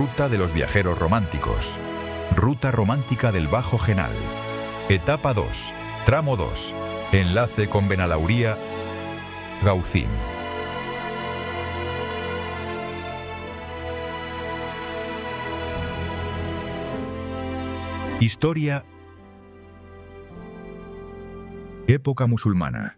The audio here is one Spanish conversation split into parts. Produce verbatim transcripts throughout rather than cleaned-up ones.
Ruta de los viajeros románticos. Ruta romántica del Bajo Genal. Etapa dos. Tramo dos. Enlace con Benalauría, Gaucín. Historia. Época musulmana.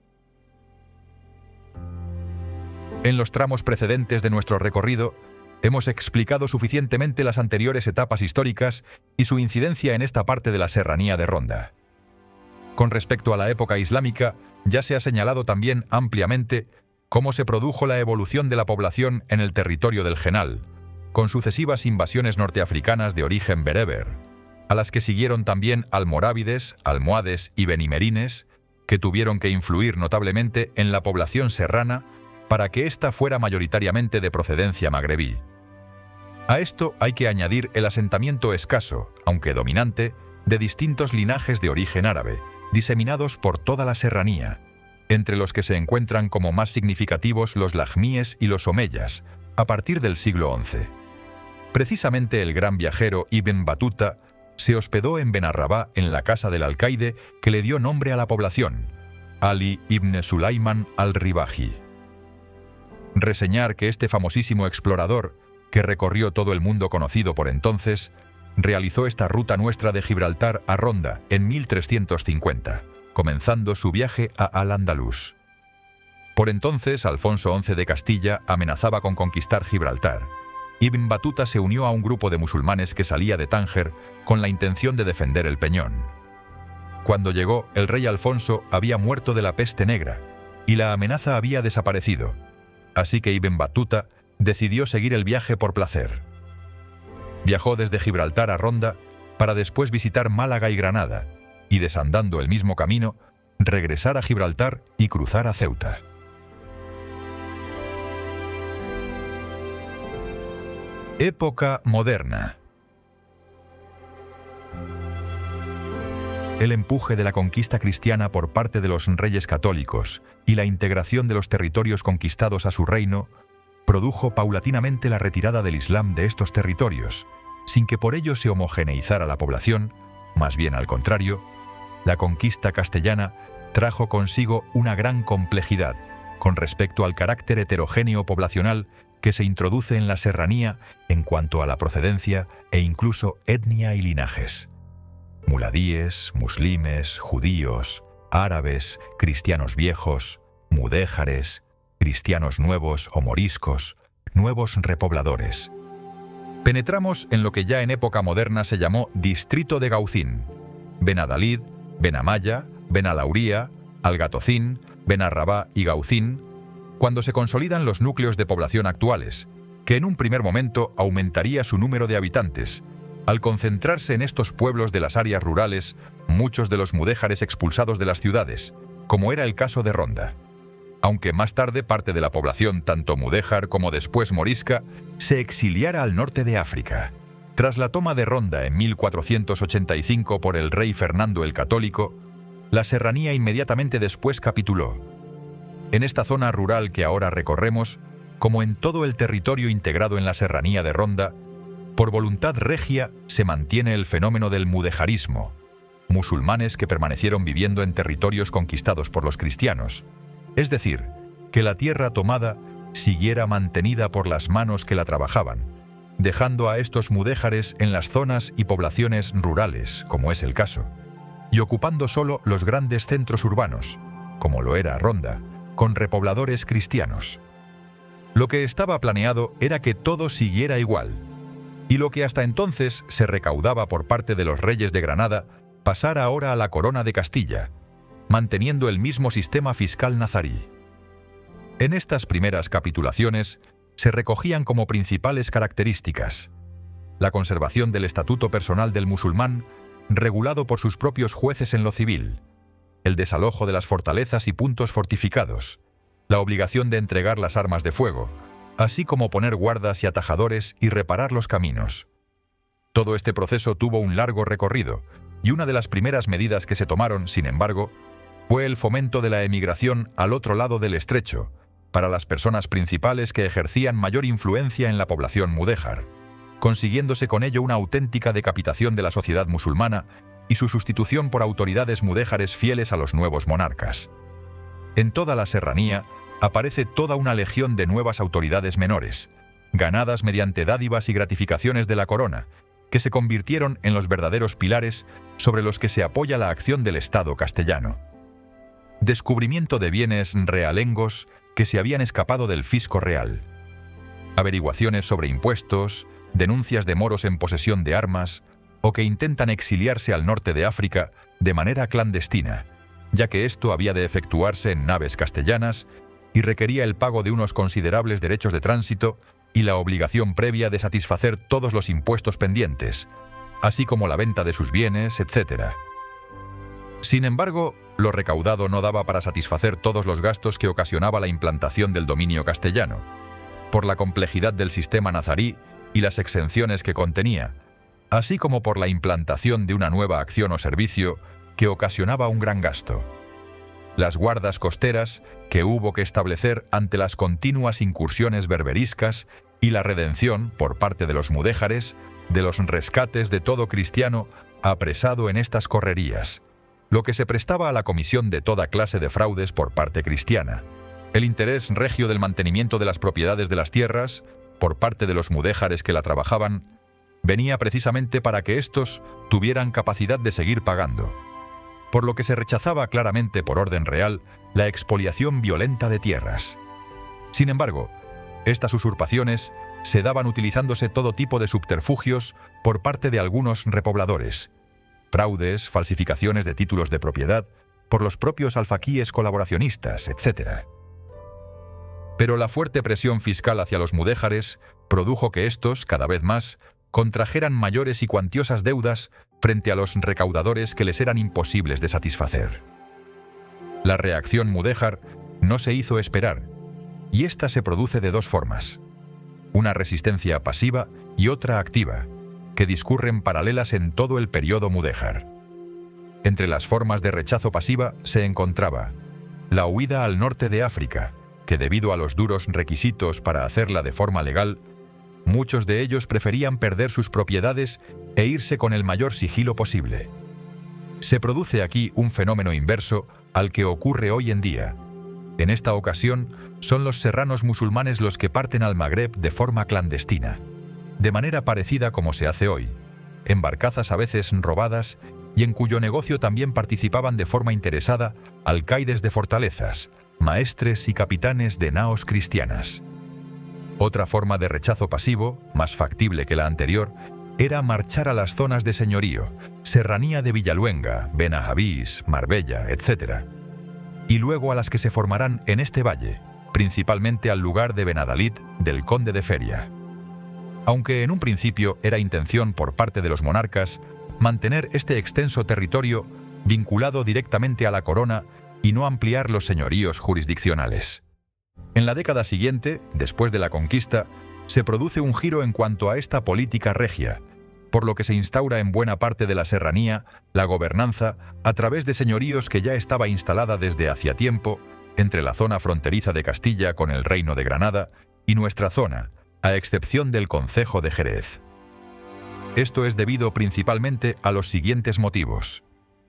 En los tramos precedentes de nuestro recorrido, hemos explicado suficientemente las anteriores etapas históricas y su incidencia en esta parte de la serranía de Ronda. Con respecto a la época islámica, ya se ha señalado también ampliamente cómo se produjo la evolución de la población en el territorio del Genal, con sucesivas invasiones norteafricanas de origen bereber, a las que siguieron también almorávides, almohades y benimerines, que tuvieron que influir notablemente en la población serrana para que ésta fuera mayoritariamente de procedencia magrebí. A esto hay que añadir el asentamiento escaso, aunque dominante, de distintos linajes de origen árabe, diseminados por toda la serranía, entre los que se encuentran como más significativos los lajmíes y los omeyas, a partir del siglo once. Precisamente el gran viajero Ibn Battuta se hospedó en Benarrabá en la casa del alcaide que le dio nombre a la población, Ali ibn Sulayman al-Ribaji. Reseñar que este famosísimo explorador, que recorrió todo el mundo conocido por entonces, realizó esta ruta nuestra de Gibraltar a Ronda en mil trescientos cincuenta, comenzando su viaje a Al-Ándalus. Por entonces, Alfonso once de Castilla amenazaba con conquistar Gibraltar. Ibn Battuta se unió a un grupo de musulmanes que salía de Tánger con la intención de defender el peñón. Cuando llegó, el rey Alfonso había muerto de la peste negra y la amenaza había desaparecido, así que Ibn Battuta decidió seguir el viaje por placer. Viajó desde Gibraltar a Ronda para después visitar Málaga y Granada y, desandando el mismo camino, regresar a Gibraltar y cruzar a Ceuta. Época moderna. El empuje de la conquista cristiana por parte de los reyes católicos y la integración de los territorios conquistados a su reino produjo paulatinamente la retirada del Islam de estos territorios, sin que por ello se homogeneizara la población. Más bien al contrario, la conquista castellana trajo consigo una gran complejidad con respecto al carácter heterogéneo poblacional que se introduce en la serranía en cuanto a la procedencia e incluso etnia y linajes. Muladíes, muslimes, judíos, árabes, cristianos viejos, mudéjares, cristianos nuevos o moriscos, nuevos repobladores. Penetramos en lo que ya en época moderna se llamó Distrito de Gaucín, Benadalid, Benamaya, Benalauría, Algatocín, Benarrabá y Gaucín, cuando se consolidan los núcleos de población actuales, que en un primer momento aumentaría su número de habitantes, al concentrarse en estos pueblos de las áreas rurales muchos de los mudéjares expulsados de las ciudades, como era el caso de Ronda. Aunque más tarde parte de la población, tanto mudéjar como después morisca, se exiliara al norte de África. Tras la toma de Ronda en mil cuatrocientos ochenta y cinco por el rey Fernando el Católico, la serranía inmediatamente después capituló. En esta zona rural que ahora recorremos, como en todo el territorio integrado en la serranía de Ronda, por voluntad regia se mantiene el fenómeno del mudejarismo, musulmanes que permanecieron viviendo en territorios conquistados por los cristianos, es decir, que la tierra tomada siguiera mantenida por las manos que la trabajaban, dejando a estos mudéjares en las zonas y poblaciones rurales, como es el caso, y ocupando solo los grandes centros urbanos, como lo era Ronda, con repobladores cristianos. Lo que estaba planeado era que todo siguiera igual, y lo que hasta entonces se recaudaba por parte de los reyes de Granada pasara ahora a la corona de Castilla, manteniendo el mismo sistema fiscal nazarí. En estas primeras capitulaciones se recogían como principales características la conservación del estatuto personal del musulmán, regulado por sus propios jueces en lo civil, el desalojo de las fortalezas y puntos fortificados, la obligación de entregar las armas de fuego, así como poner guardas y atajadores y reparar los caminos. Todo este proceso tuvo un largo recorrido, y una de las primeras medidas que se tomaron, sin embargo, fue el fomento de la emigración al otro lado del estrecho, para las personas principales que ejercían mayor influencia en la población mudéjar, consiguiéndose con ello una auténtica decapitación de la sociedad musulmana y su sustitución por autoridades mudéjares fieles a los nuevos monarcas. En toda la serranía aparece toda una legión de nuevas autoridades menores, ganadas mediante dádivas y gratificaciones de la corona, que se convirtieron en los verdaderos pilares sobre los que se apoya la acción del Estado castellano. Descubrimiento de bienes realengos que se habían escapado del fisco real. Averiguaciones sobre impuestos, denuncias de moros en posesión de armas o que intentan exiliarse al norte de África de manera clandestina, ya que esto había de efectuarse en naves castellanas y requería el pago de unos considerables derechos de tránsito y la obligación previa de satisfacer todos los impuestos pendientes, así como la venta de sus bienes, etcétera. Sin embargo, lo recaudado no daba para satisfacer todos los gastos que ocasionaba la implantación del dominio castellano, por la complejidad del sistema nazarí y las exenciones que contenía, así como por la implantación de una nueva acción o servicio que ocasionaba un gran gasto. Las guardas costeras que hubo que establecer ante las continuas incursiones berberiscas y la redención, por parte de los mudéjares, de los rescates de todo cristiano apresado en estas correrías, lo que se prestaba a la comisión de toda clase de fraudes por parte cristiana, el interés regio del mantenimiento de las propiedades de las tierras, por parte de los mudéjares que la trabajaban, venía precisamente para que éstos tuvieran capacidad de seguir pagando, por lo que se rechazaba claramente por orden real la expoliación violenta de tierras. Sin embargo, estas usurpaciones se daban utilizándose todo tipo de subterfugios por parte de algunos repobladores, fraudes, falsificaciones de títulos de propiedad por los propios alfaquíes colaboracionistas, etcétera. Pero la fuerte presión fiscal hacia los mudéjares produjo que éstos, cada vez más, contrajeran mayores y cuantiosas deudas frente a los recaudadores que les eran imposibles de satisfacer. La reacción mudéjar no se hizo esperar, y ésta se produce de dos formas: una resistencia pasiva y otra activa, que discurren paralelas en todo el periodo mudéjar. Entre las formas de rechazo pasiva se encontraba la huida al norte de África, que debido a los duros requisitos para hacerla de forma legal, muchos de ellos preferían perder sus propiedades e irse con el mayor sigilo posible. Se produce aquí un fenómeno inverso al que ocurre hoy en día. En esta ocasión, son los serranos musulmanes los que parten al Magreb de forma clandestina, de manera parecida como se hace hoy, en barcazas a veces robadas y en cuyo negocio también participaban de forma interesada alcaides de fortalezas, maestres y capitanes de naos cristianas. Otra forma de rechazo pasivo, más factible que la anterior, era marchar a las zonas de señorío, serranía de Villaluenga, Benajavís, Marbella, etcétera, y luego a las que se formarán en este valle, principalmente al lugar de Benadalid del conde de Feria. Aunque en un principio era intención por parte de los monarcas mantener este extenso territorio vinculado directamente a la corona y no ampliar los señoríos jurisdiccionales. En la década siguiente, después de la conquista, se produce un giro en cuanto a esta política regia, por lo que se instaura en buena parte de la serranía la gobernanza a través de señoríos que ya estaba instalada desde hacía tiempo entre la zona fronteriza de Castilla con el Reino de Granada y nuestra zona, a excepción del concejo de Jerez. Esto es debido principalmente a los siguientes motivos.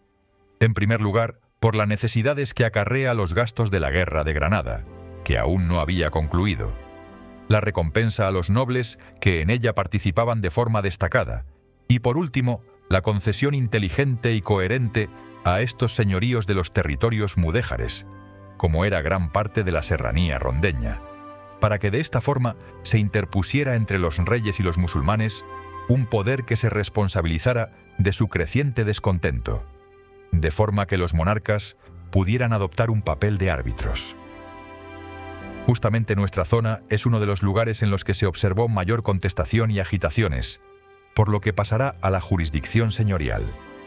En primer lugar, por las necesidades que acarrea los gastos de la guerra de Granada, que aún no había concluido, la recompensa a los nobles que en ella participaban de forma destacada, y por último, la concesión inteligente y coherente a estos señoríos de los territorios mudéjares, como era gran parte de la serranía rondeña, para que de esta forma se interpusiera entre los reyes y los musulmanes un poder que se responsabilizara de su creciente descontento, de forma que los monarcas pudieran adoptar un papel de árbitros. Justamente nuestra zona es uno de los lugares en los que se observó mayor contestación y agitaciones, por lo que pasará a la jurisdicción señorial.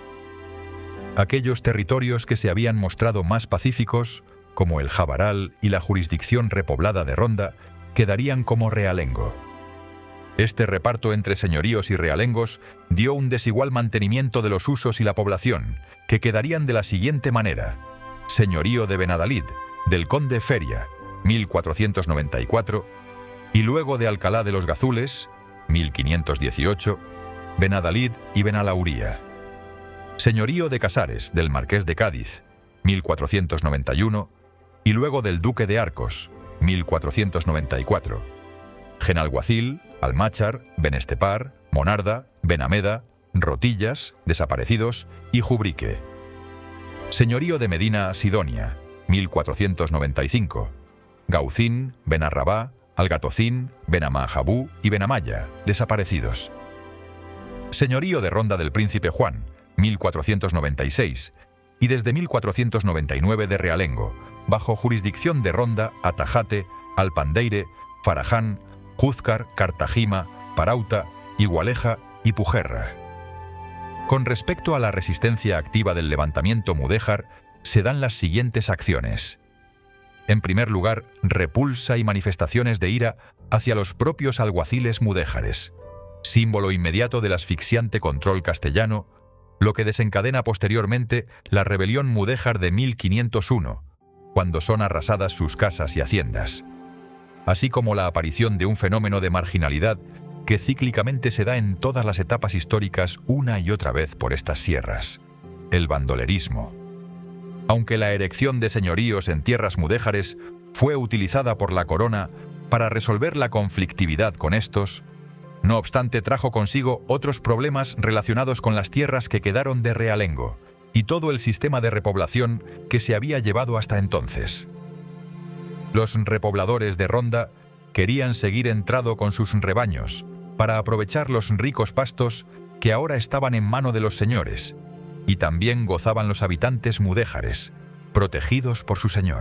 Aquellos territorios que se habían mostrado más pacíficos, como el Jabaral y la jurisdicción repoblada de Ronda, quedarían como realengo. Este reparto entre señoríos y realengos dio un desigual mantenimiento de los usos y la población, que quedarían de la siguiente manera: señorío de Benadalid, del conde Feria, mil cuatrocientos noventa y cuatro, y luego de Alcalá de los Gazules, mil quinientos dieciocho, Benadalid y Benalauría. Señorío de Casares del Marqués de Cádiz, mil cuatrocientos noventa y uno, y luego del Duque de Arcos, mil cuatrocientos noventa y cuatro. Genalguacil, Almáchar, Benestepar, Monarda, Benameda, Rotillas, desaparecidos, y Jubrique. Señorío de Medina Sidonia, mil cuatrocientos noventa y cinco. Gaucín, Benarrabá, Algatocín, Benamahabú y Benamaya, desaparecidos. Señorío de Ronda del Príncipe Juan, mil cuatrocientos noventa y seis, y desde mil cuatrocientos noventa y nueve de Realengo, bajo jurisdicción de Ronda, Atajate, Alpandeire, Faraján, Júzcar, Cartagima, Parauta, Igualeja y Pujerra. Con respecto a la resistencia activa del levantamiento mudéjar, se dan las siguientes acciones. En primer lugar, repulsa y manifestaciones de ira hacia los propios alguaciles mudéjares, símbolo inmediato del asfixiante control castellano, lo que desencadena posteriormente la rebelión mudéjar de mil quinientos uno, cuando son arrasadas sus casas y haciendas, así como la aparición de un fenómeno de marginalidad que cíclicamente se da en todas las etapas históricas una y otra vez por estas sierras: el bandolerismo. Aunque la erección de señoríos en tierras mudéjares fue utilizada por la corona para resolver la conflictividad con estos, no obstante trajo consigo otros problemas relacionados con las tierras que quedaron de Realengo y todo el sistema de repoblación que se había llevado hasta entonces. Los repobladores de Ronda querían seguir entrado con sus rebaños para aprovechar los ricos pastos que ahora estaban en mano de los señores, y también gozaban los habitantes mudéjares, protegidos por su señor.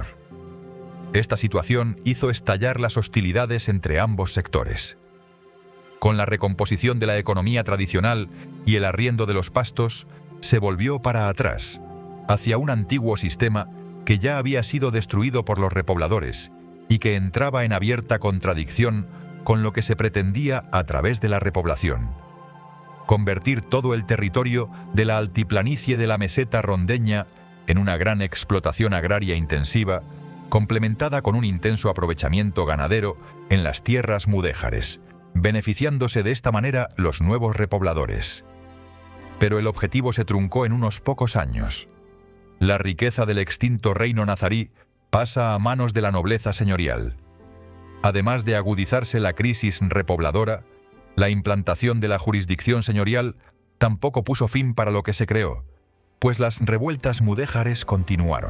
Esta situación hizo estallar las hostilidades entre ambos sectores. Con la recomposición de la economía tradicional y el arriendo de los pastos, se volvió para atrás, hacia un antiguo sistema que ya había sido destruido por los repobladores y que entraba en abierta contradicción con lo que se pretendía a través de la repoblación: convertir todo el territorio de la altiplanicie de la meseta rondeña en una gran explotación agraria intensiva, complementada con un intenso aprovechamiento ganadero en las tierras mudéjares, beneficiándose de esta manera los nuevos repobladores. Pero el objetivo se truncó en unos pocos años. La riqueza del extinto reino nazarí pasa a manos de la nobleza señorial. Además de agudizarse la crisis repobladora, la implantación de la jurisdicción señorial tampoco puso fin para lo que se creó, pues las revueltas mudéjares continuaron.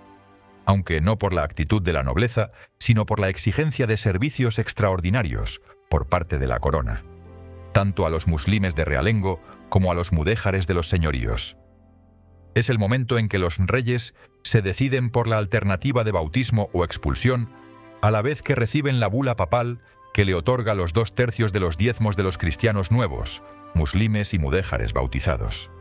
Aunque no por la actitud de la nobleza, sino por la exigencia de servicios extraordinarios por parte de la corona, tanto a los muslimes de Realengo como a los mudéjares de los señoríos. Es el momento en que los reyes se deciden por la alternativa de bautismo o expulsión, a la vez que reciben la bula papal que le otorga los dos tercios de los diezmos de los cristianos nuevos, muslimes y mudéjares bautizados.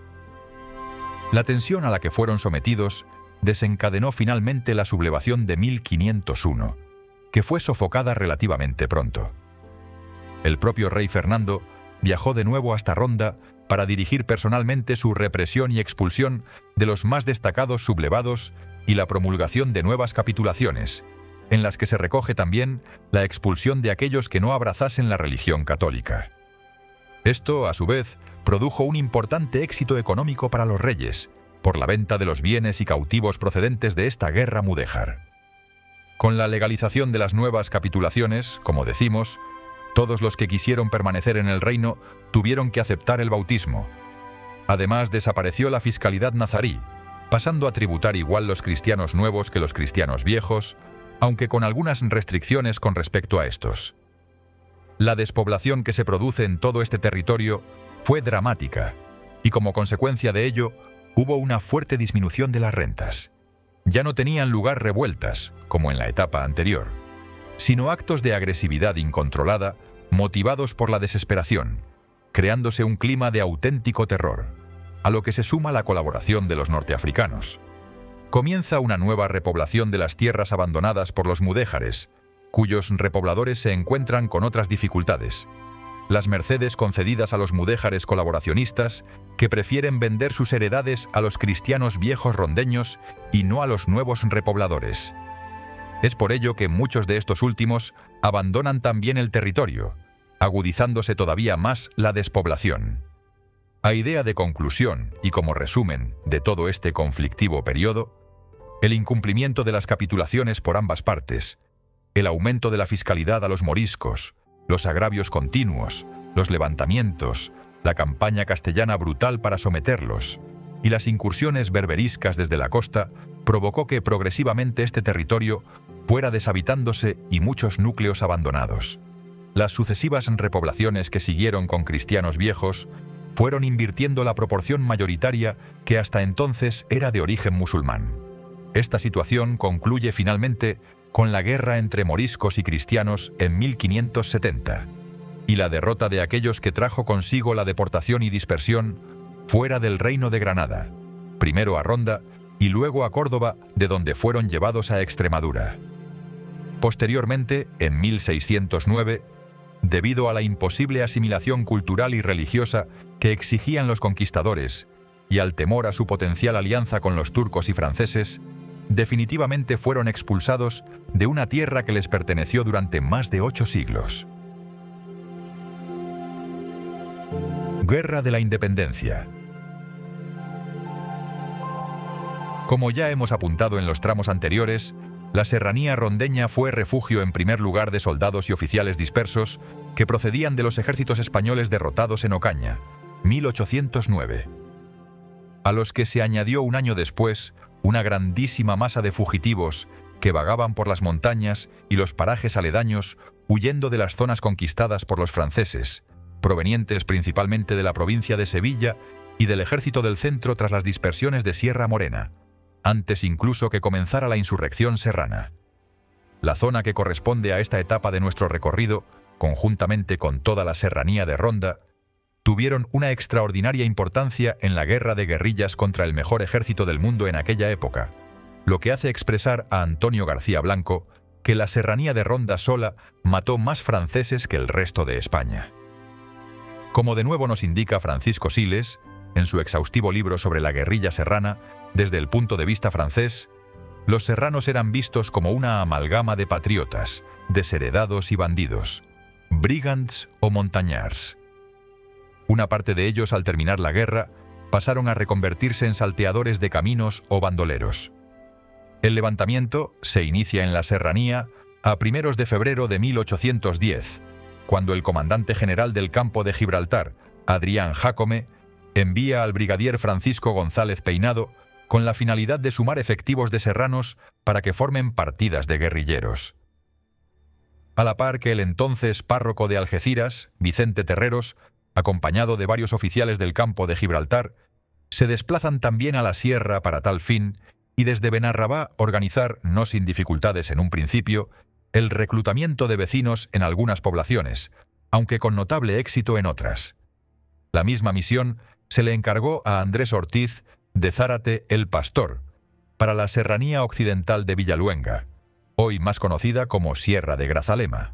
La tensión a la que fueron sometidos desencadenó finalmente la sublevación de mil quinientos uno, que fue sofocada relativamente pronto. El propio rey Fernando viajó de nuevo hasta Ronda para dirigir personalmente su represión y expulsión de los más destacados sublevados y la promulgación de nuevas capitulaciones, en las que se recoge también la expulsión de aquellos que no abrazasen la religión católica. Esto, a su vez, produjo un importante éxito económico para los reyes, por la venta de los bienes y cautivos procedentes de esta guerra mudéjar. Con la legalización de las nuevas capitulaciones, como decimos, todos los que quisieron permanecer en el reino tuvieron que aceptar el bautismo. Además, desapareció la fiscalidad nazarí, pasando a tributar igual los cristianos nuevos que los cristianos viejos, aunque con algunas restricciones con respecto a estos. La despoblación que se produce en todo este territorio fue dramática, y como consecuencia de ello, hubo una fuerte disminución de las rentas. Ya no tenían lugar revueltas, como en la etapa anterior, sino actos de agresividad incontrolada motivados por la desesperación, creándose un clima de auténtico terror, a lo que se suma la colaboración de los norteafricanos. Comienza una nueva repoblación de las tierras abandonadas por los mudéjares, cuyos repobladores se encuentran con otras dificultades: las mercedes concedidas a los mudéjares colaboracionistas, que prefieren vender sus heredades a los cristianos viejos rondeños y no a los nuevos repobladores. Es por ello que muchos de estos últimos abandonan también el territorio, agudizándose todavía más la despoblación. A idea de conclusión y como resumen de todo este conflictivo periodo, el incumplimiento de las capitulaciones por ambas partes, el aumento de la fiscalidad a los moriscos, los agravios continuos, los levantamientos, la campaña castellana brutal para someterlos y las incursiones berberiscas desde la costa provocó que progresivamente este territorio fuera deshabitándose y muchos núcleos abandonados. Las sucesivas repoblaciones que siguieron con cristianos viejos fueron invirtiendo la proporción mayoritaria que hasta entonces era de origen musulmán. Esta situación concluye finalmente con la guerra entre moriscos y cristianos en mil quinientos setenta, y la derrota de aquellos que trajo consigo la deportación y dispersión fuera del Reino de Granada, primero a Ronda y luego a Córdoba, de donde fueron llevados a Extremadura. Posteriormente, en mil seiscientos nueve, debido a la imposible asimilación cultural y religiosa que exigían los conquistadores y al temor a su potencial alianza con los turcos y franceses, definitivamente fueron expulsados de una tierra que les perteneció durante más de ocho siglos. Guerra de la Independencia. Como ya hemos apuntado en los tramos anteriores, la serranía rondeña fue refugio en primer lugar de soldados y oficiales dispersos que procedían de los ejércitos españoles derrotados en Ocaña, mil ochocientos nueve, a los que se añadió un año después una grandísima masa de fugitivos que vagaban por las montañas y los parajes aledaños huyendo de las zonas conquistadas por los franceses, provenientes principalmente de la provincia de Sevilla y del ejército del centro tras las dispersiones de Sierra Morena, antes incluso que comenzara la insurrección serrana. La zona que corresponde a esta etapa de nuestro recorrido, conjuntamente con toda la serranía de Ronda, tuvieron una extraordinaria importancia en la guerra de guerrillas contra el mejor ejército del mundo en aquella época, lo que hace expresar a Antonio García Blanco que la serranía de Ronda sola mató más franceses que el resto de España. Como de nuevo nos indica Francisco Siles, en su exhaustivo libro sobre la guerrilla serrana, desde el punto de vista francés, los serranos eran vistos como una amalgama de patriotas, desheredados y bandidos, brigands o montañars. Una parte de ellos, al terminar la guerra, pasaron a reconvertirse en salteadores de caminos o bandoleros. El levantamiento se inicia en la serranía a primeros de febrero de mil ochocientos diez, cuando el comandante general del campo de Gibraltar, Adrián Jácome, envía al brigadier Francisco González Peinado con la finalidad de sumar efectivos de serranos para que formen partidas de guerrilleros. A la par que el entonces párroco de Algeciras, Vicente Terreros, acompañado de varios oficiales del campo de Gibraltar, se desplazan también a la sierra para tal fin y desde Benarrabá organizar, no sin dificultades en un principio, el reclutamiento de vecinos en algunas poblaciones, aunque con notable éxito en otras. La misma misión se le encargó a Andrés Ortiz de Zárate el Pastor, para la serranía occidental de Villaluenga, hoy más conocida como Sierra de Grazalema.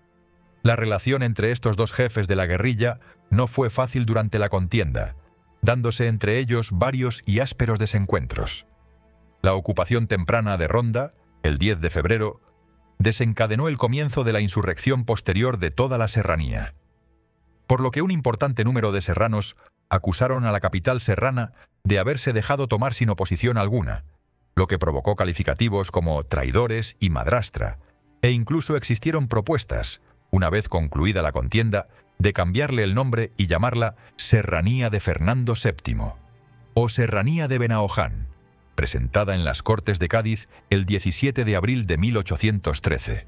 La relación entre estos dos jefes de la guerrilla no fue fácil durante la contienda, dándose entre ellos varios y ásperos desencuentros. La ocupación temprana de Ronda, el diez de febrero, desencadenó el comienzo de la insurrección posterior de toda la serranía, por lo que un importante número de serranos acusaron a la capital serrana de haberse dejado tomar sin oposición alguna, lo que provocó calificativos como traidores y madrastra, e incluso existieron propuestas, una vez concluida la contienda, de cambiarle el nombre y llamarla Serranía de Fernando séptimo, o Serranía de Benaoján, presentada en las Cortes de Cádiz el diecisiete de abril de mil ochocientos trece.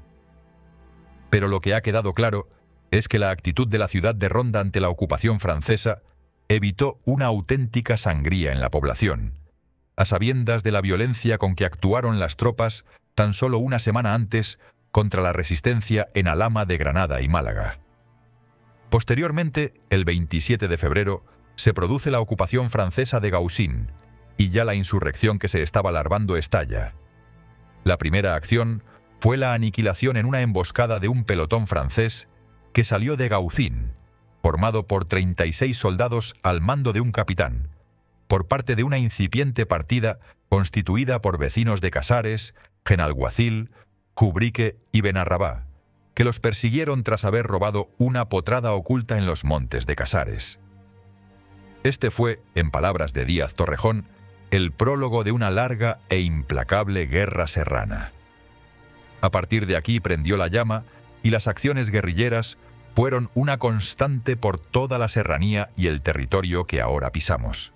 Pero lo que ha quedado claro es que la actitud de la ciudad de Ronda ante la ocupación francesa evitó una auténtica sangría en la población, a sabiendas de la violencia con que actuaron las tropas tan solo una semana antes contra la resistencia en Alhama de Granada y Málaga. Posteriormente, el veintisiete de febrero, se produce la ocupación francesa de Gaucín, y ya la insurrección que se estaba larvando estalla. La primera acción fue la aniquilación en una emboscada de un pelotón francés que salió de Gaucín, formado por treinta y seis soldados al mando de un capitán, por parte de una incipiente partida constituida por vecinos de Casares, Genalguacil, Jubrique y Benarrabá, que los persiguieron tras haber robado una potrada oculta en los montes de Casares. Este fue, en palabras de Díaz Torrejón, el prólogo de una larga e implacable guerra serrana. A partir de aquí prendió la llama y las acciones guerrilleras fueron una constante por toda la serranía y el territorio que ahora pisamos.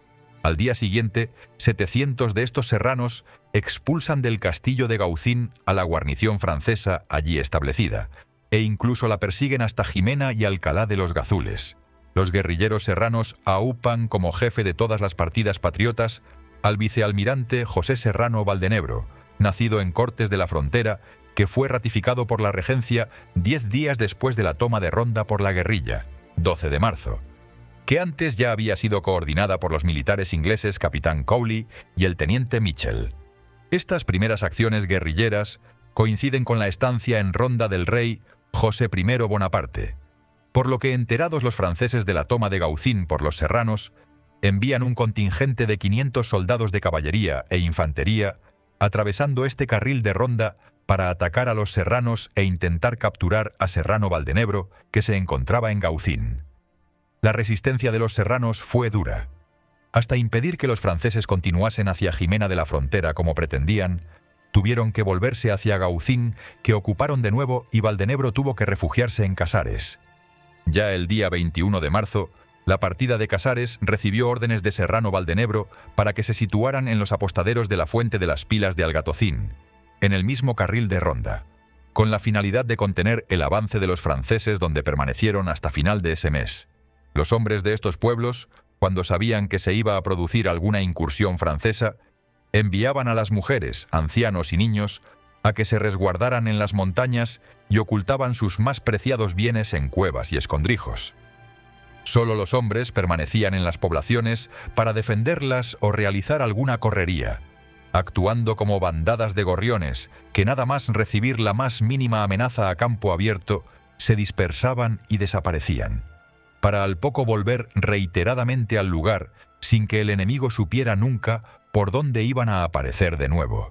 Al día siguiente, setecientos de estos serranos expulsan del castillo de Gaucín a la guarnición francesa allí establecida, e incluso la persiguen hasta Jimena y Alcalá de los Gazules. Los guerrilleros serranos aupan como jefe de todas las partidas patriotas al vicealmirante José Serrano Valdenebro, nacido en Cortes de la Frontera, que fue ratificado por la regencia diez días después de la toma de Ronda por la guerrilla, doce de marzo, que antes ya había sido coordinada por los militares ingleses capitán Cowley y el teniente Mitchell. Estas primeras acciones guerrilleras coinciden con la estancia en Ronda del rey José primero Bonaparte, por lo que, enterados los franceses de la toma de Gaucín por los serranos, envían un contingente de quinientos soldados de caballería e infantería atravesando este carril de Ronda para atacar a los serranos e intentar capturar a Serrano Valdenebro, que se encontraba en Gaucín. La resistencia de los serranos fue dura. Hasta impedir que los franceses continuasen hacia Jimena de la Frontera como pretendían, tuvieron que volverse hacia Gaucín, que ocuparon de nuevo, y Valdenebro tuvo que refugiarse en Casares. Ya el día veintiuno de marzo, la partida de Casares recibió órdenes de Serrano Valdenebro para que se situaran en los apostaderos de la Fuente de las Pilas de Algatocín, en el mismo carril de Ronda, con la finalidad de contener el avance de los franceses, donde permanecieron hasta final de ese mes. Los hombres de estos pueblos, cuando sabían que se iba a producir alguna incursión francesa, enviaban a las mujeres, ancianos y niños a que se resguardaran en las montañas y ocultaban sus más preciados bienes en cuevas y escondrijos. Solo los hombres permanecían en las poblaciones para defenderlas o realizar alguna correría, actuando como bandadas de gorriones que, nada más recibir la más mínima amenaza a campo abierto, se dispersaban y desaparecían, para al poco volver reiteradamente al lugar sin que el enemigo supiera nunca por dónde iban a aparecer de nuevo.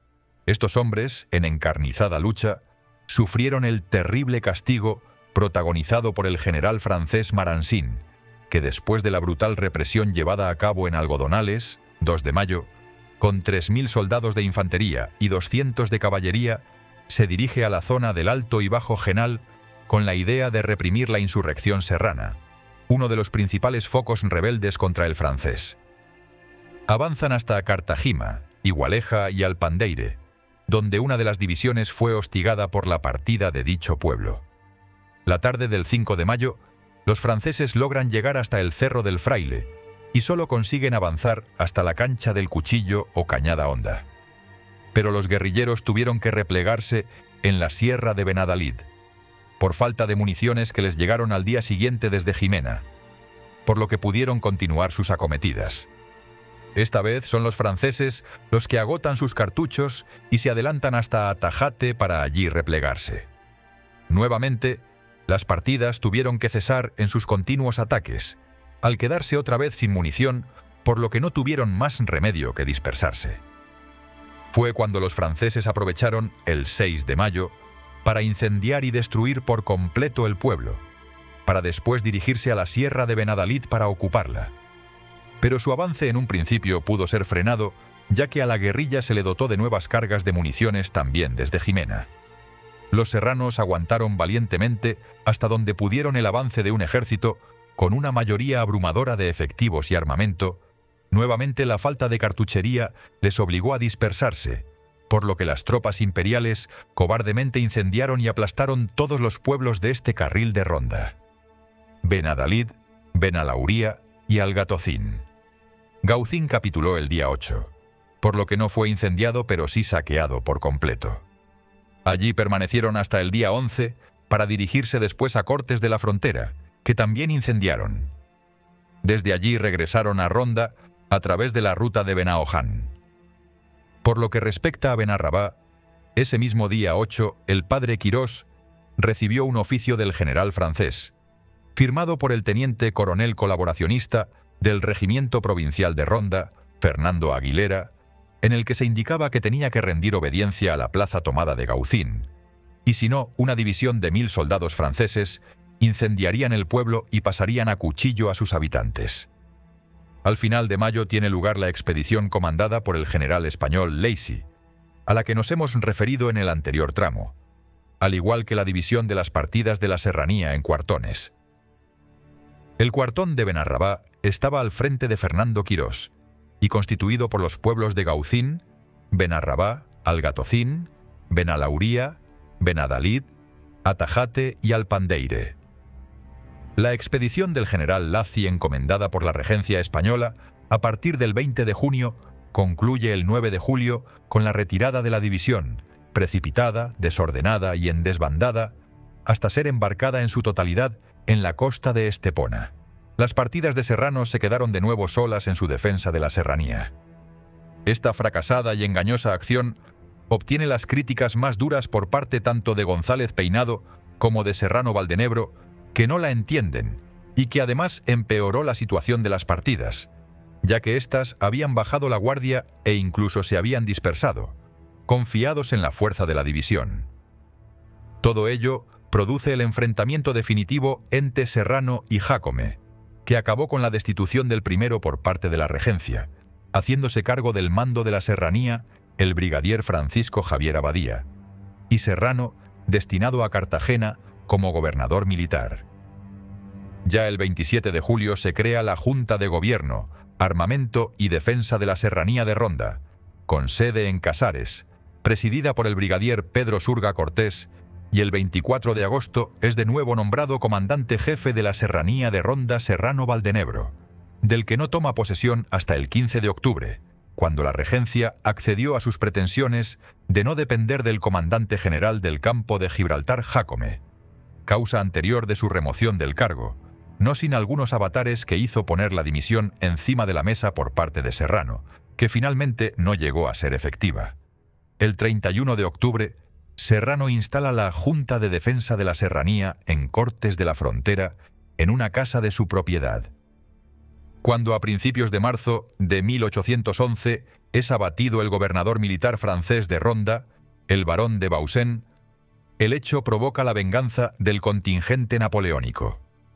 Estos hombres, en encarnizada lucha, sufrieron el terrible castigo protagonizado por el general francés Maransin, que después de la brutal represión llevada a cabo en Algodonales, dos de mayo, con tres mil soldados de infantería y doscientos de caballería, se dirige a la zona del Alto y Bajo Genal con la idea de reprimir la insurrección serrana, uno de los principales focos rebeldes contra el francés. Avanzan hasta Cartagima, Igualeja y Alpandeire, donde una de las divisiones fue hostigada por la partida de dicho pueblo. La tarde del cinco de mayo, los franceses logran llegar hasta el Cerro del Fraile y solo consiguen avanzar hasta la Cancha del Cuchillo o Cañada Honda. Pero los guerrilleros tuvieron que replegarse en la Sierra de Benadalid, por falta de municiones que les llegaron al día siguiente desde Jimena, por lo que pudieron continuar sus acometidas. Esta vez son los franceses los que agotan sus cartuchos y se adelantan hasta Atajate para allí replegarse. Nuevamente, las partidas tuvieron que cesar en sus continuos ataques, al quedarse otra vez sin munición, por lo que no tuvieron más remedio que dispersarse. Fue cuando los franceses aprovecharon el seis de mayo para incendiar y destruir por completo el pueblo, para después dirigirse a la Sierra de Benadalid para ocuparla. Pero su avance en un principio pudo ser frenado, ya que a la guerrilla se le dotó de nuevas cargas de municiones también desde Jimena. Los serranos aguantaron valientemente hasta donde pudieron el avance de un ejército con una mayoría abrumadora de efectivos y armamento. Nuevamente la falta de cartuchería les obligó a dispersarse, por lo que las tropas imperiales cobardemente incendiaron y aplastaron todos los pueblos de este carril de Ronda: Benadalid, Benalauría y Algatocín. Gaucín capituló el día ocho, por lo que no fue incendiado pero sí saqueado por completo. Allí permanecieron hasta el día once para dirigirse después a Cortes de la Frontera, que también incendiaron. Desde allí regresaron a Ronda a través de la ruta de Benaoján. Por lo que respecta a Benarrabá, ese mismo día ocho el padre Quirós recibió un oficio del general francés, firmado por el teniente coronel colaboracionista del Regimiento Provincial de Ronda, Fernando Aguilera, en el que se indicaba que tenía que rendir obediencia a la plaza tomada de Gaucín, y si no, una división de mil soldados franceses incendiarían el pueblo y pasarían a cuchillo a sus habitantes. Al final de mayo tiene lugar la expedición comandada por el general español Lacy, a la que nos hemos referido en el anterior tramo, al igual que la división de las partidas de la Serranía en cuartones. El cuartón de Benarrabá estaba al frente de Fernando Quirós y constituido por los pueblos de Gaucín, Benarrabá, Algatocín, Benalauría, Benadalid, Atajate y Alpandeire. La expedición del general Lacy, encomendada por la regencia española, a partir del veinte de junio, concluye el nueve de julio con la retirada de la división, precipitada, desordenada y en desbandada, hasta ser embarcada en su totalidad en la costa de Estepona. Las partidas de Serrano se quedaron de nuevo solas en su defensa de la Serranía. Esta fracasada y engañosa acción obtiene las críticas más duras por parte tanto de González Peinado como de Serrano Valdenebro, que no la entienden y que además empeoró la situación de las partidas, ya que éstas habían bajado la guardia e incluso se habían dispersado, confiados en la fuerza de la división. Todo ello produce el enfrentamiento definitivo entre Serrano y Jácome, que acabó con la destitución del primero por parte de la regencia, haciéndose cargo del mando de la Serranía el brigadier Francisco Javier Abadía, y Serrano destinado a Cartagena como gobernador militar. Ya el veintisiete de julio se crea la Junta de Gobierno, Armamento y Defensa de la Serranía de Ronda, con sede en Casares, presidida por el brigadier Pedro Surga Cortés, y el veinticuatro de agosto es de nuevo nombrado comandante jefe de la Serranía de Ronda Serrano Valdenebro, del que no toma posesión hasta el quince de octubre, cuando la regencia accedió a sus pretensiones de no depender del comandante general del campo de Gibraltar Jácome, causa anterior de su remoción del cargo, no sin algunos avatares que hizo poner la dimisión encima de la mesa por parte de Serrano, que finalmente no llegó a ser efectiva. El treinta y uno de octubre, Serrano instala la Junta de Defensa de la Serranía en Cortes de la Frontera, en una casa de su propiedad. Cuando a principios de marzo de mil ochocientos once es abatido el gobernador militar francés de Ronda, el barón de Bausen, el hecho provoca la venganza del contingente napoleónico.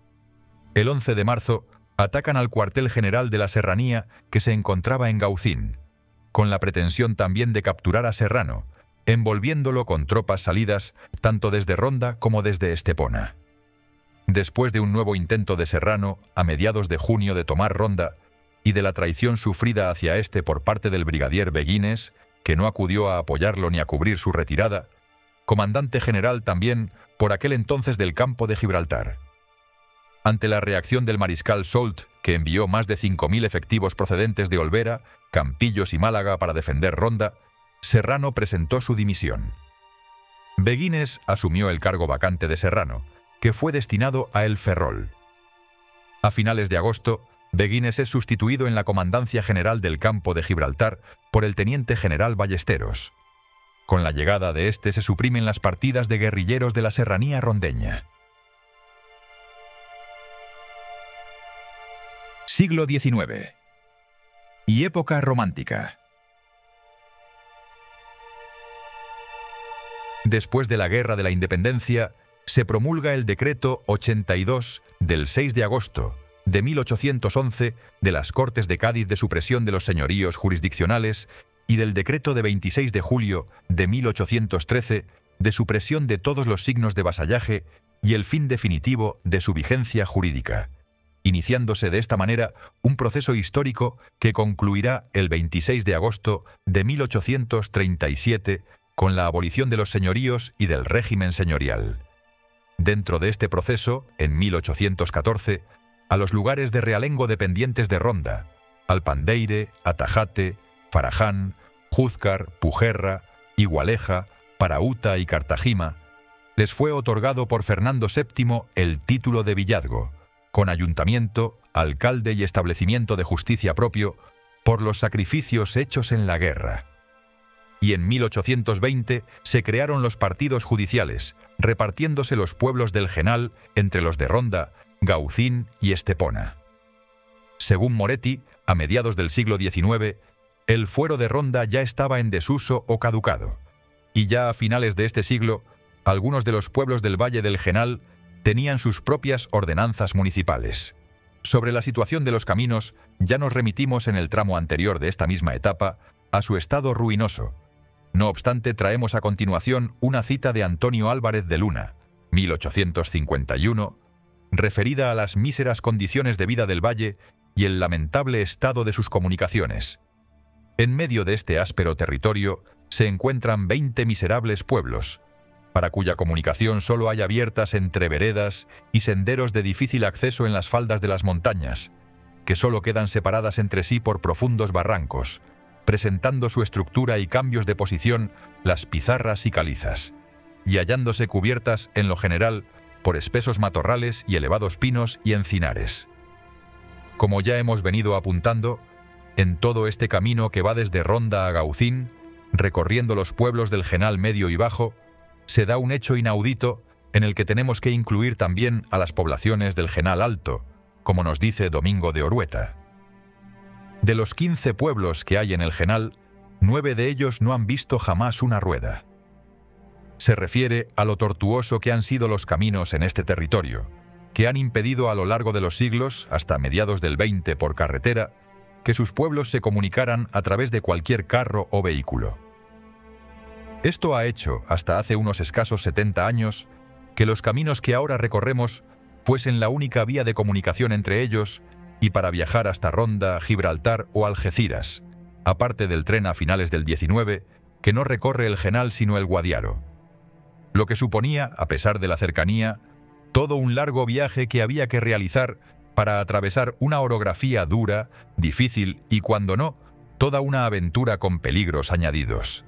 El once de marzo atacan al cuartel general de la Serranía que se encontraba en Gaucín, con la pretensión también de capturar a Serrano, envolviéndolo con tropas salidas tanto desde Ronda como desde Estepona. Después de un nuevo intento de Serrano, a mediados de junio, de tomar Ronda, y de la traición sufrida hacia este por parte del brigadier Beguines, que no acudió a apoyarlo ni a cubrir su retirada, comandante general también por aquel entonces del campo de Gibraltar. Ante la reacción del mariscal Soult, que envió más de cinco mil efectivos procedentes de Olvera, Campillos y Málaga para defender Ronda, Serrano presentó su dimisión. Beguines asumió el cargo vacante de Serrano, que fue destinado a El Ferrol. A finales de agosto, Beguines es sustituido en la comandancia general del campo de Gibraltar por el teniente general Ballesteros. Con la llegada de este se suprimen las partidas de guerrilleros de la Serranía rondeña. Siglo diecinueve y época romántica. Después de la Guerra de la Independencia, se promulga el decreto ochenta y dos del seis de agosto de mil ochocientos once de las Cortes de Cádiz de supresión de los señoríos jurisdiccionales y del decreto de veintiséis de julio de mil ochocientos trece de supresión de todos los signos de vasallaje y el fin definitivo de su vigencia jurídica, iniciándose de esta manera un proceso histórico que concluirá el veintiséis de agosto de mil ochocientos treinta y siete con la abolición de los señoríos y del régimen señorial. Dentro de este proceso, en mil ochocientos catorce, a los lugares de realengo dependientes de Ronda, Alpandeire, Atajate, Faraján, Júzcar, Pujerra, Igualeja, Paraúta y Cartagima, les fue otorgado por Fernando séptimo el título de villazgo, con ayuntamiento, alcalde y establecimiento de justicia propio, por los sacrificios hechos en la guerra. Y en mil ochocientos veinte se crearon los partidos judiciales, repartiéndose los pueblos del Genal entre los de Ronda, Gaucín y Estepona. Según Moretti, a mediados del siglo diecinueve, el fuero de Ronda ya estaba en desuso o caducado, y ya a finales de este siglo, Algunos de los pueblos del Valle del Genal tenían sus propias ordenanzas municipales. Sobre la situación de los caminos, ya nos remitimos en el tramo anterior de esta misma etapa a su estado ruinoso. No obstante, traemos a continuación una cita de Antonio Álvarez de Luna, mil ochocientos cincuenta y uno, referida a las míseras condiciones de vida del valle y el lamentable estado de sus comunicaciones. En medio de este áspero territorio se encuentran veinte miserables pueblos, para cuya comunicación solo hay abiertas entre veredas y senderos de difícil acceso en las faldas de las montañas, que solo quedan separadas entre sí por profundos barrancos, presentando su estructura y cambios de posición las pizarras y calizas, y hallándose cubiertas, en lo general, por espesos matorrales y elevados pinos y encinares. Como ya hemos venido apuntando, en todo este camino que va desde Ronda a Gaucín, recorriendo los pueblos del Genal Medio y Bajo, se da un hecho inaudito en el que tenemos que incluir también a las poblaciones del Genal Alto, como nos dice Domingo de Orueta. De los quince pueblos que hay en el Genal, nueve de ellos no han visto jamás una rueda. Se refiere a lo tortuoso que han sido los caminos en este territorio, que han impedido a lo largo de los siglos, hasta mediados del veinte por carretera, que sus pueblos se comunicaran a través de cualquier carro o vehículo. Esto ha hecho, hasta hace unos escasos setenta años, que los caminos que ahora recorremos fuesen la única vía de comunicación entre ellos y para viajar hasta Ronda, Gibraltar o Algeciras, aparte del tren a finales del diecinueve, que no recorre el Genal sino el Guadiaro. Lo que suponía, a pesar de la cercanía, todo un largo viaje que había que realizar para atravesar una orografía dura, difícil y, cuando no, toda una aventura con peligros añadidos.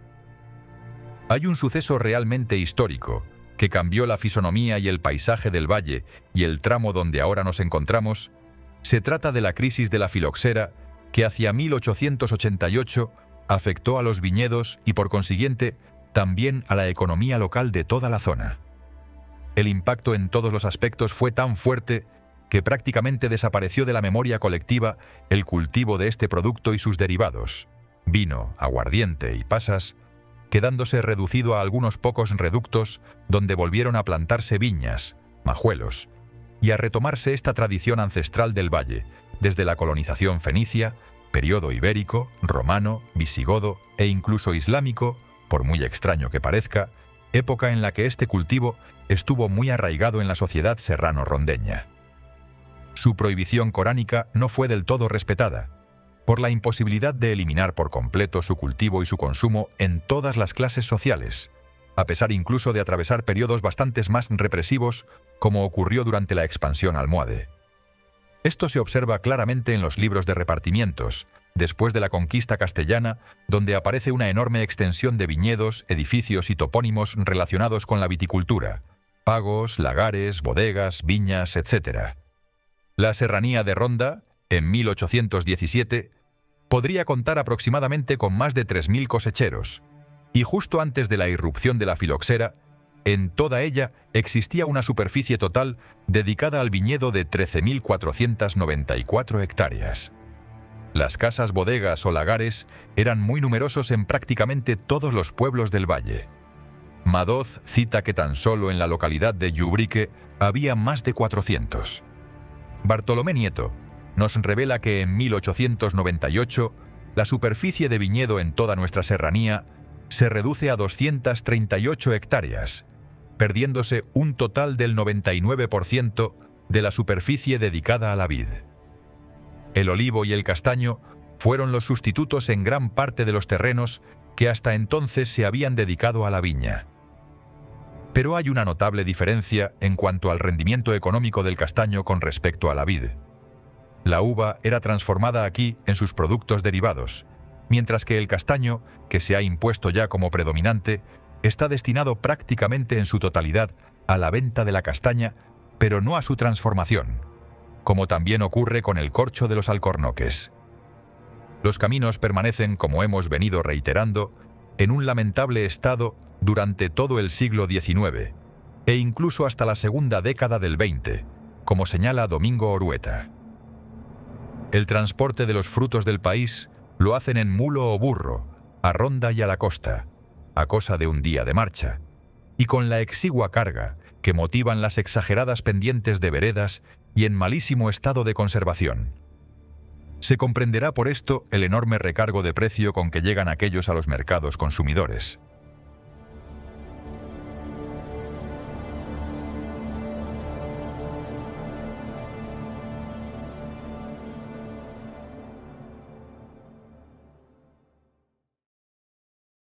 Hay un suceso realmente histórico, que cambió la fisonomía y el paisaje del valle y el tramo donde ahora nos encontramos. Se trata de la crisis de la filoxera, que hacia mil ochocientos ochenta y ocho afectó a los viñedos y, por consiguiente, también a la economía local de toda la zona. El impacto en todos los aspectos fue tan fuerte que prácticamente desapareció de la memoria colectiva el cultivo de este producto y sus derivados, vino, aguardiente y pasas, quedándose reducido a algunos pocos reductos donde volvieron a plantarse viñas, majuelos, y a retomarse esta tradición ancestral del valle, desde la colonización fenicia, periodo ibérico, romano, visigodo e incluso islámico, por muy extraño que parezca, época en la que este cultivo estuvo muy arraigado en la sociedad serrano-rondeña. Su prohibición coránica no fue del todo respetada, por la imposibilidad de eliminar por completo su cultivo y su consumo en todas las clases sociales, a pesar incluso de atravesar periodos bastante más represivos, como ocurrió durante la expansión almohade. Esto se observa claramente en los libros de repartimientos, después de la conquista castellana, donde aparece una enorme extensión de viñedos, edificios y topónimos relacionados con la viticultura, pagos, lagares, bodegas, viñas, etcétera. La serranía de Ronda, en mil ochocientos diecisiete, podría contar aproximadamente con más de tres mil cosecheros, y justo antes de la irrupción de la filoxera, en toda ella existía una superficie total dedicada al viñedo de trece mil cuatrocientas noventa y cuatro hectáreas. Las casas, bodegas o lagares eran muy numerosos en prácticamente todos los pueblos del valle. Madoz cita que tan solo en la localidad de Llubrique había más de cuatrocientos. Bartolomé Nieto nos revela que en mil ochocientos noventa y ocho la superficie de viñedo en toda nuestra serranía se reduce a doscientas treinta y ocho hectáreas, perdiéndose un total del noventa y nueve por ciento de la superficie dedicada a la vid. El olivo y el castaño fueron los sustitutos en gran parte de los terrenos que hasta entonces se habían dedicado a la viña. Pero hay una notable diferencia en cuanto al rendimiento económico del castaño con respecto a la vid. La uva era transformada aquí en sus productos derivados, mientras que el castaño, que se ha impuesto ya como predominante, está destinado prácticamente en su totalidad a la venta de la castaña, pero no a su transformación, como también ocurre con el corcho de los alcornoques. Los caminos permanecen, como hemos venido reiterando, en un lamentable estado durante todo el siglo diecinueve, e incluso hasta la segunda década del veinte, como señala Domingo Orueta. El transporte de los frutos del país lo hacen en mulo o burro, a Ronda y a la costa, a cosa de un día de marcha, y con la exigua carga que motivan las exageradas pendientes de veredas y en malísimo estado de conservación. Se comprenderá por esto el enorme recargo de precio con que llegan aquellos a los mercados consumidores.